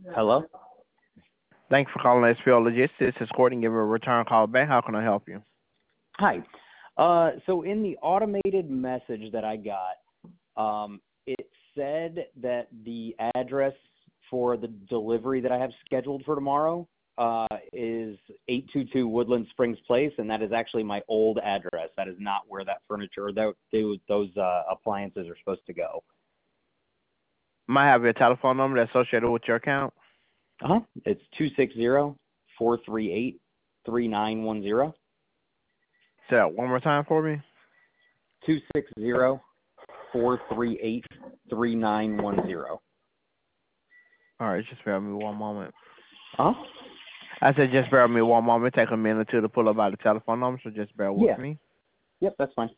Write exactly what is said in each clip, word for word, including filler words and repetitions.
Hello? Thanks for calling S P L Logistics. This is Courtney. Give a return call back. How can I help you? Hi. Uh, so in the automated message that I got, um, it said that the address for the delivery that I have scheduled for tomorrow uh, is eight two two Woodland Springs Place, and that is actually my old address. That is not where that furniture, that, those uh, appliances are supposed to go. Might have your telephone number that's associated with your account. Uh-huh. It's two six zero, four three eight, three nine one zero. Say that one more time for me. two six zero, four three eight, three nine one zero. All right, just bear with me one moment. Uh-huh. I said just bear with me one moment. Take a minute or two to pull up by the telephone number, so just bear with Yeah. me. Yep, that's fine.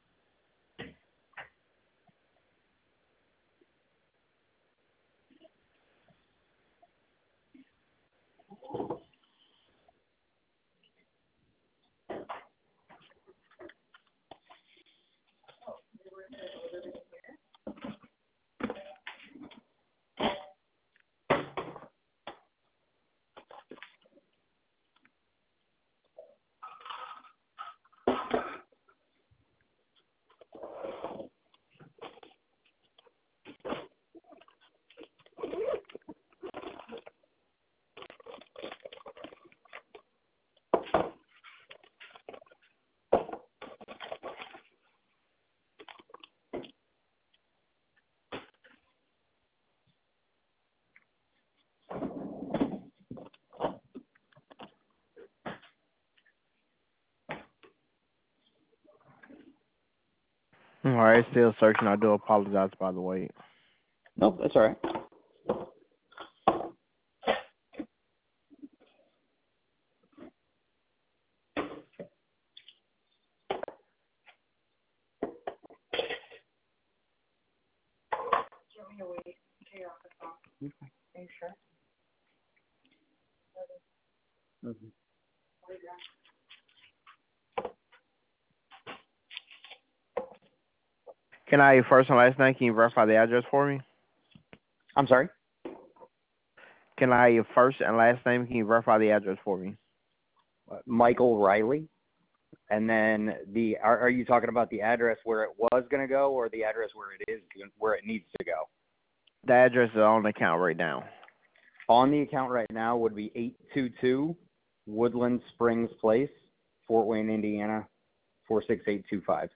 All right, still searching. I do apologize, by the way. Nope, that's all right. Are you sure? Mm-hmm. Can I have your first and last name? Can you verify the address for me? I'm sorry? Can I have your first and last name? Can you verify the address for me? Michael Riley. And then the are, are you talking about the address where it was going to go, or the address where it is, where it needs to go? The address is on the account right now. On the account right now would be eight two two Woodland Springs Place, Fort Wayne, Indiana, four six eight two five.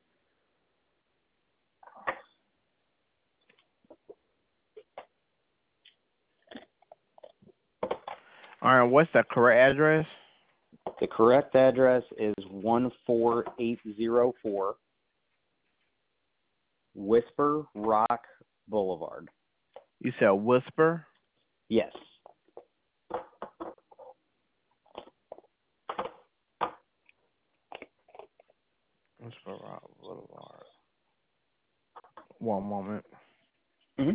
All right, what's the correct address? The correct address is one four eight zero four Whisper Rock Boulevard. You said Whisper? Yes. Whisper Rock Boulevard. One moment. Mm-hmm.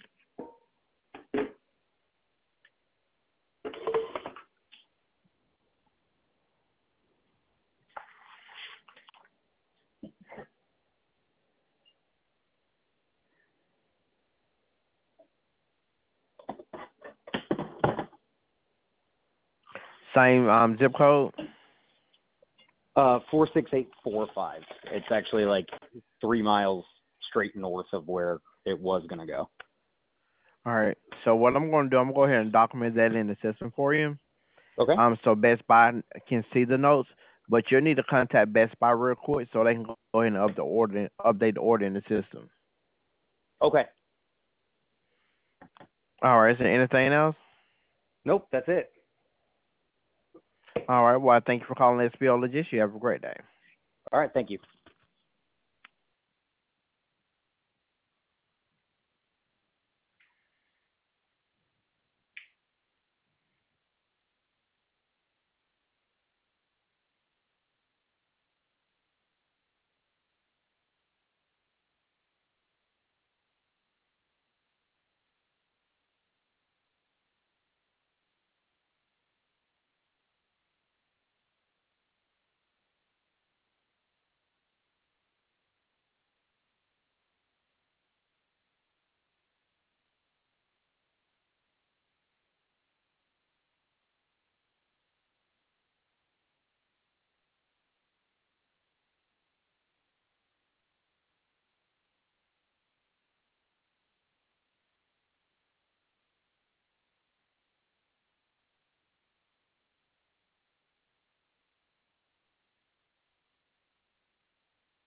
Same um, zip code? Uh, four six eight four five. It's actually like three miles straight north of where it was going to go. All right. So what I'm going to do, I'm going to go ahead and document that in the system for you. Okay. Um, so Best Buy can see the notes, but you'll need to contact Best Buy real quick so they can go ahead and up the order, update the order in the system. Okay. All right. Is there anything else? Nope, that's it. All right. Well, thank you for calling S P O Logistics. You have a great day. All right, thank you.